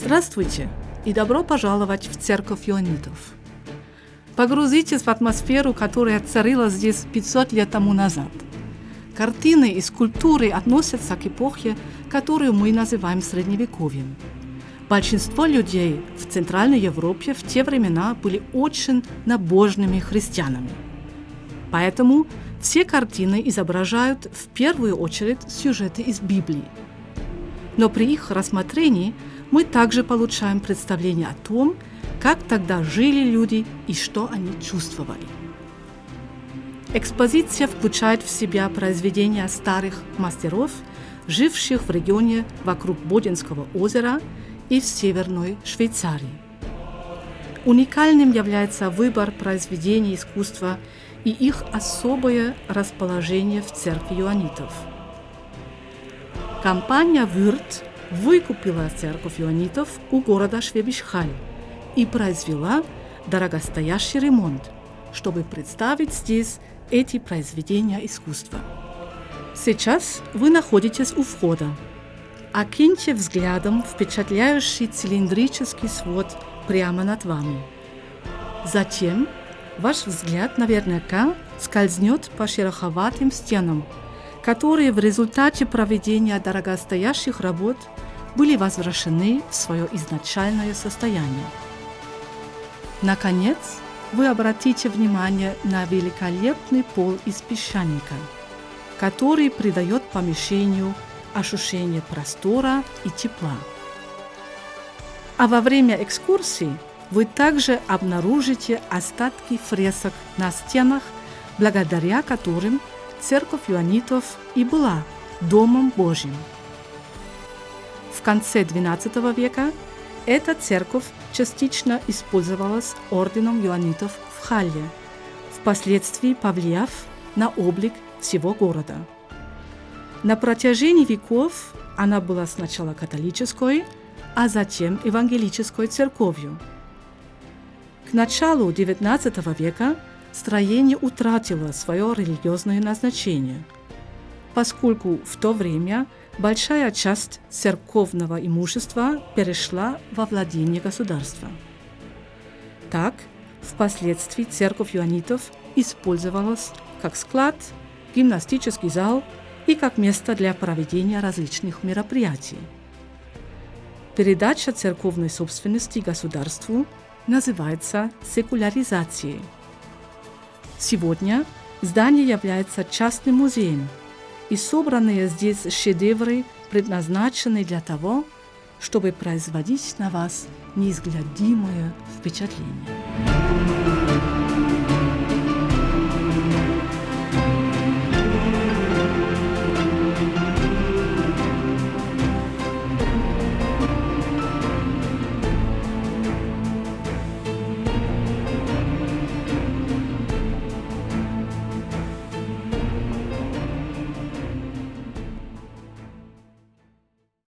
Здравствуйте и добро пожаловать в церковь иоаннитов. Погрузитесь в атмосферу, которая царила здесь 500 лет тому назад. Картины и скульптуры относятся к эпохе, которую мы называем Средневековьем. Большинство людей в Центральной Европе в те времена были очень набожными христианами. Поэтому все картины изображают в первую очередь сюжеты из Библии. Но при их рассмотрении мы также получаем представление о том, как тогда жили люди и что они чувствовали. Экспозиция включает в себя произведения старых мастеров, живших в регионе вокруг Боденского озера и в Северной Швейцарии. Уникальным является выбор произведений искусства и их особое расположение в церкви иоаннитов. Компания «Вюрт» выкупила церковь иоаннитов у города Швäbisch Hall и произвела дорогостоящий ремонт, чтобы представить здесь эти произведения искусства. Сейчас вы находитесь у входа. Окиньте взглядом впечатляющий цилиндрический свод прямо над вами. Затем ваш взгляд наверняка скользнет по шероховатым стенам, которые в результате проведения дорогостоящих работ были возвращены в свое изначальное состояние. Наконец, вы обратите внимание на великолепный пол из песчаника, который придает помещению ощущение простора и тепла. А во время экскурсии вы также обнаружите остатки фресок на стенах, благодаря которым церковь иоаннитов и была Домом Божьим. В конце XII века эта церковь частично использовалась орденом иоаннитов в Халле, впоследствии повлияв на облик всего города. На протяжении веков она была сначала католической, а затем евангелической церковью. К началу XIX века строение утратило свое религиозное назначение, поскольку в то время большая часть церковного имущества перешла во владение государства. Так, впоследствии церковь иоаннитов использовалась как склад, гимнастический зал и как место для проведения различных мероприятий. Передача церковной собственности государству называется секуляризацией. Сегодня здание является частным музеем, и собранные здесь шедевры предназначены для того, чтобы производить на вас неизгладимое впечатление.